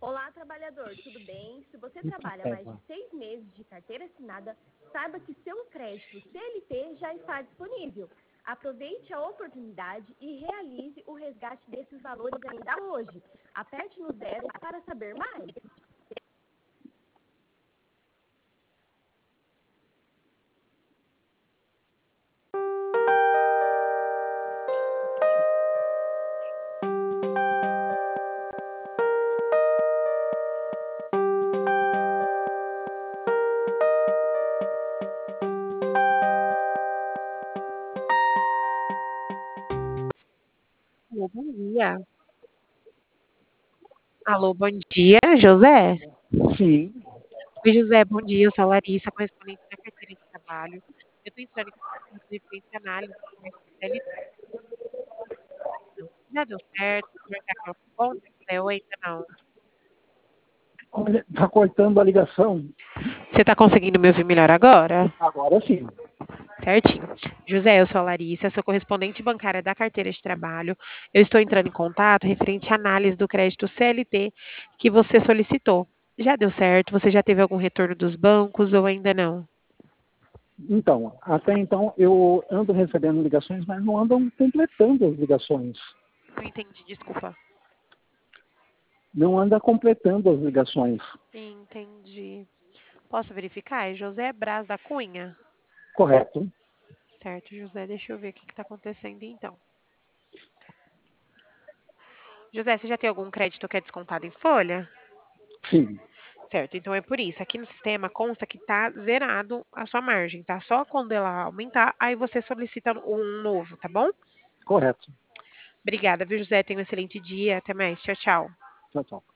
Olá, trabalhador, tudo bem? Se você trabalha mais de 6 meses de carteira assinada, saiba que seu crédito CLT já está disponível. Aproveite a oportunidade e realize o resgate desses valores ainda hoje. Aperte no 0 para saber mais. Alô, bom dia. Alô, bom dia, José? Sim. Oi, José, bom dia. Eu sou a Larissa, correspondente da carteira de trabalho. Eu estou entrando em contato referente à análise do crédito CLT. Já deu certo? Já está com a conta, José, ou ainda não? Olha, tá cortando a ligação. Você está conseguindo me ouvir melhor agora? Agora sim. Certinho. José, eu sou a Larissa, sou correspondente bancária da carteira de trabalho. Eu estou entrando em contato referente à análise do crédito CLT que você solicitou. Já deu certo? Você já teve algum retorno dos bancos ou ainda não? Então, até então eu ando recebendo ligações, mas não andam completando as ligações. Não entendi, desculpa. Não anda completando as ligações. Entendi. Posso verificar? É José Braz da Cunha? Correto? Certo, José. Deixa eu ver o que está acontecendo então. José, você já tem algum crédito que é descontado em folha? Sim. Certo, então é por isso. Aqui no sistema consta que está zerado a sua margem, tá? Só quando ela aumentar, aí você solicita um novo, tá bom? Correto. Obrigada, viu, José? Tenha um excelente dia. Até mais. Tchau, tchau. Tchau, tchau.